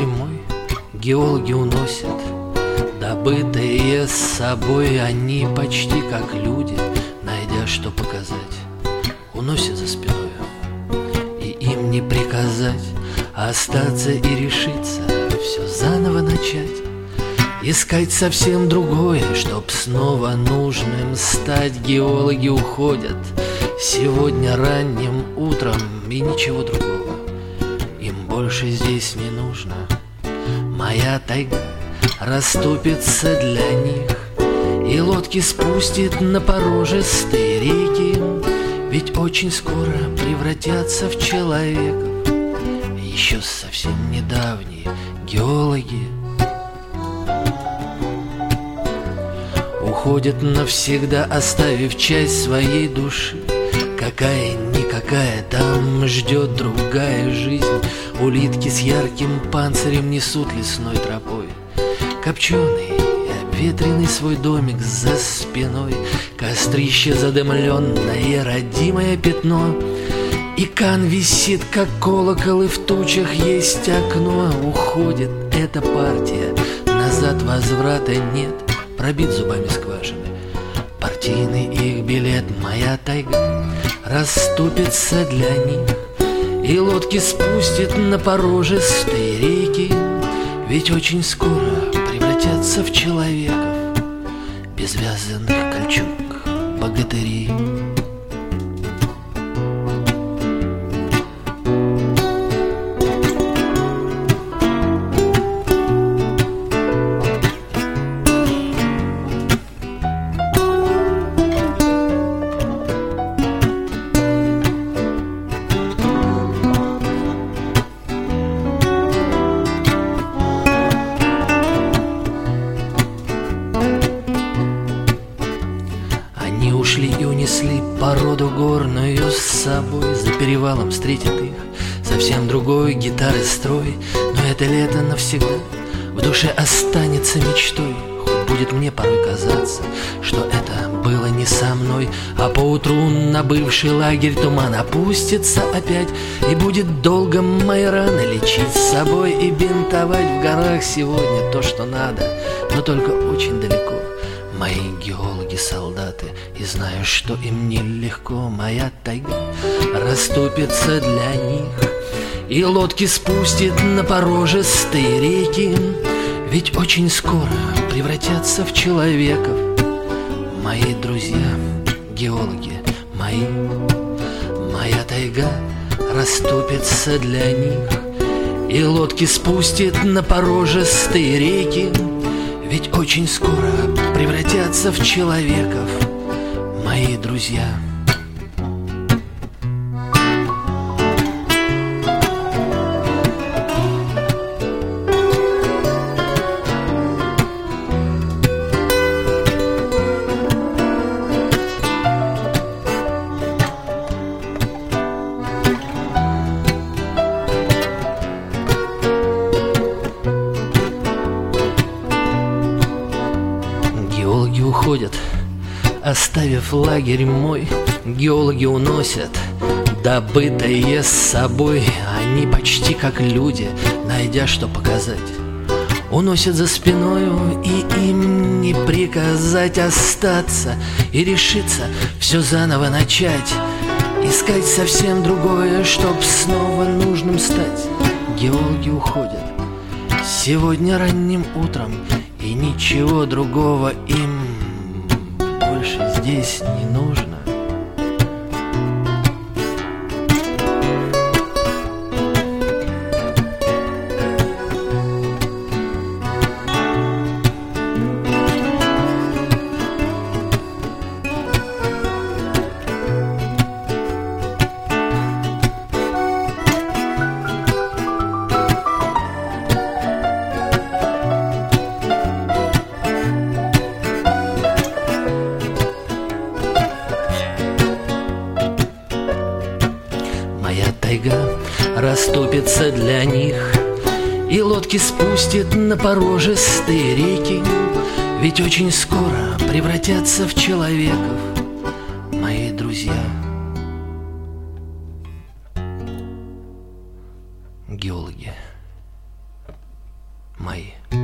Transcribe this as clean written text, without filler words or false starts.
лагерь мой геологи уносят добытые с собой. Они почти как люди, найдя что показать, уносят за спиною. И им не приказать остаться и решиться все заново начать, искать совсем другое, чтоб снова нужным стать. Геологи уходят сегодня ранним утром, и ничего другого им больше здесь не нужно. Моя тайга расступится для них, и лодки спустит на порожистые реки, ведь очень скоро превратятся в человеков еще совсем недавние геологи. Уходят навсегда, оставив часть своей души. Какая-никакая там ждет другая жизнь. Улитки с ярким панцирем несут лесной тропой копченый и обветренный свой домик за спиной. Кострище задымленное, родимое пятно, и кан висит, как колокол, и в тучах есть окно. Уходит эта партия, назад возврата нет, пробит зубами скважины партийный их билет. Моя тайга расступится для них, и лодки спустит на порожистые реки, ведь очень скоро превратятся в человеков без вязаных кольчуг богатыри. Ушли и унесли породу горную с собой. За перевалом встретит их совсем другой гитары строй. Но это лето навсегда в душе останется мечтой. Хоть будет мне порой казаться, что это было не со мной, а поутру на бывший лагерь туман опустится опять, и будет долго мои раны лечить с собой и бинтовать в горах сегодня то, что надо, но только очень далеко. Мои геологи-солдаты, и знаю, что им нелегко. Моя тайга расступится для них, и лодки спустит на порожистые реки, ведь очень скоро превратятся в человеков мои друзья, геологи мои. Моя тайга расступится для них, и лодки спустит на порожистые реки, ведь очень скоро превратятся в человеков мои друзья. Геологи уходят, оставив лагерь мой. Геологи уносят добытое с собой. Они почти как люди, найдя что показать, уносят за спиною, и им не приказать остаться и решиться все заново начать, искать совсем другое, чтоб снова нужным стать. Геологи уходят сегодня ранним утром, и ничего другого им больше здесь не нужно. Тайга расступится для них, и лодки спустит на порожистые реки, ведь очень скоро превратятся в человеков мои друзья, геологи. мои.